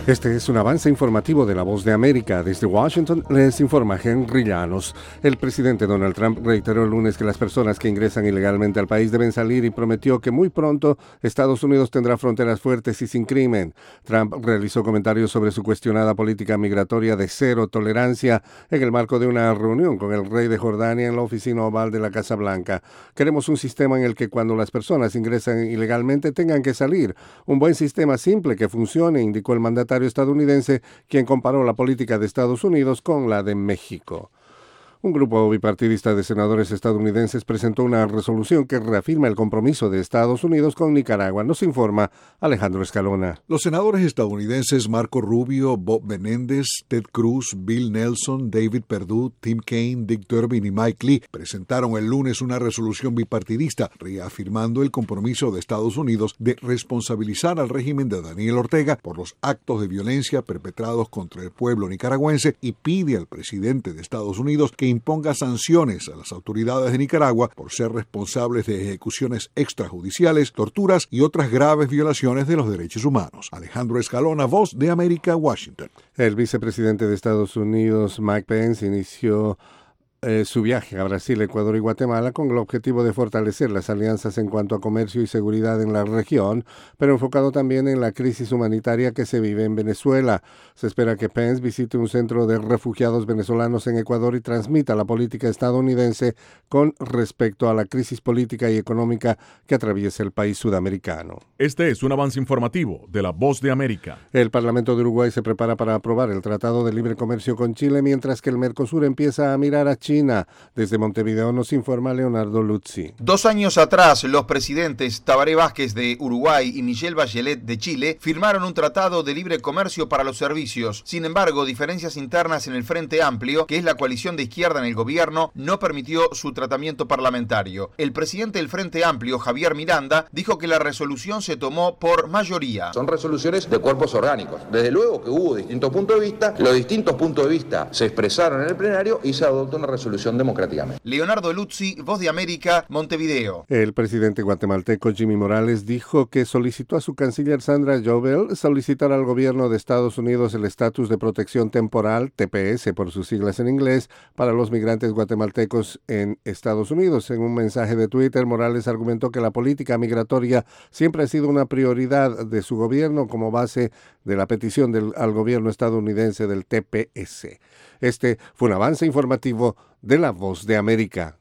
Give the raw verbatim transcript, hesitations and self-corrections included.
Este es un avance informativo de La Voz de América. Desde Washington les informa Henry Llanos. El presidente Donald Trump reiteró el lunes que las personas que ingresan ilegalmente al país deben salir y prometió que muy pronto Estados Unidos tendrá fronteras fuertes y sin crimen. Trump realizó comentarios sobre su cuestionada política migratoria de cero tolerancia en el marco de una reunión con el rey de Jordania en la oficina oval de la Casa Blanca. Queremos un sistema en el que cuando las personas ingresan ilegalmente tengan que salir. Un buen sistema simple que funcione, indicó el mandatario estadounidense, quien comparó la política de Estados Unidos con la de México. Un grupo bipartidista de senadores estadounidenses presentó una resolución que reafirma el compromiso de Estados Unidos con Nicaragua. Nos informa Alejandro Escalona. Los senadores estadounidenses Marco Rubio, Bob Menéndez, Ted Cruz, Bill Nelson, David Perdue, Tim Kaine, Dick Durbin y Mike Lee presentaron el lunes una resolución bipartidista reafirmando el compromiso de Estados Unidos de responsabilizar al régimen de Daniel Ortega por los actos de violencia perpetrados contra el pueblo nicaragüense y pide al presidente de Estados Unidos que imponga sanciones a las autoridades de Nicaragua por ser responsables de ejecuciones extrajudiciales, torturas y otras graves violaciones de los derechos humanos. Alejandro Escalona, Voz de América, Washington. El vicepresidente de Estados Unidos, Mike Pence, inició Eh, su viaje a Brasil, Ecuador y Guatemala con el objetivo de fortalecer las alianzas en cuanto a comercio y seguridad en la región, pero enfocado también en la crisis humanitaria que se vive en Venezuela. Se espera que Pence visite un centro de refugiados venezolanos en Ecuador y transmita la política estadounidense con respecto a la crisis política y económica que atraviesa el país sudamericano. Este es un avance informativo de La Voz de América. El Parlamento de Uruguay se prepara para aprobar el Tratado de Libre Comercio con Chile, mientras que el Mercosur empieza a mirar a Chile. China. Desde Montevideo nos informa Leonardo Luzzi. Dos años atrás, los presidentes Tabaré Vázquez de Uruguay y Michelle Bachelet de Chile firmaron un tratado de libre comercio para los servicios. Sin embargo, diferencias internas en el Frente Amplio, que es la coalición de izquierda en el gobierno, no permitió su tratamiento parlamentario. El presidente del Frente Amplio, Javier Miranda, dijo que la resolución se tomó por mayoría. Son resoluciones de cuerpos orgánicos. Desde luego que hubo distintos puntos de vista, los distintos puntos de vista se expresaron en el plenario y se adoptó una resolución democráticamente. Leonardo Luzzi, Voz de América, Montevideo. El presidente guatemalteco Jimmy Morales dijo que solicitó a su canciller Sandra Jovel solicitar al gobierno de Estados Unidos el estatus de protección temporal, T P S por sus siglas en inglés, para los migrantes guatemaltecos en Estados Unidos. En un mensaje de Twitter, Morales argumentó que la política migratoria siempre ha sido una prioridad de su gobierno como base de la petición del, al gobierno estadounidense del T P S. Este fue un avance informativo de La Voz de América.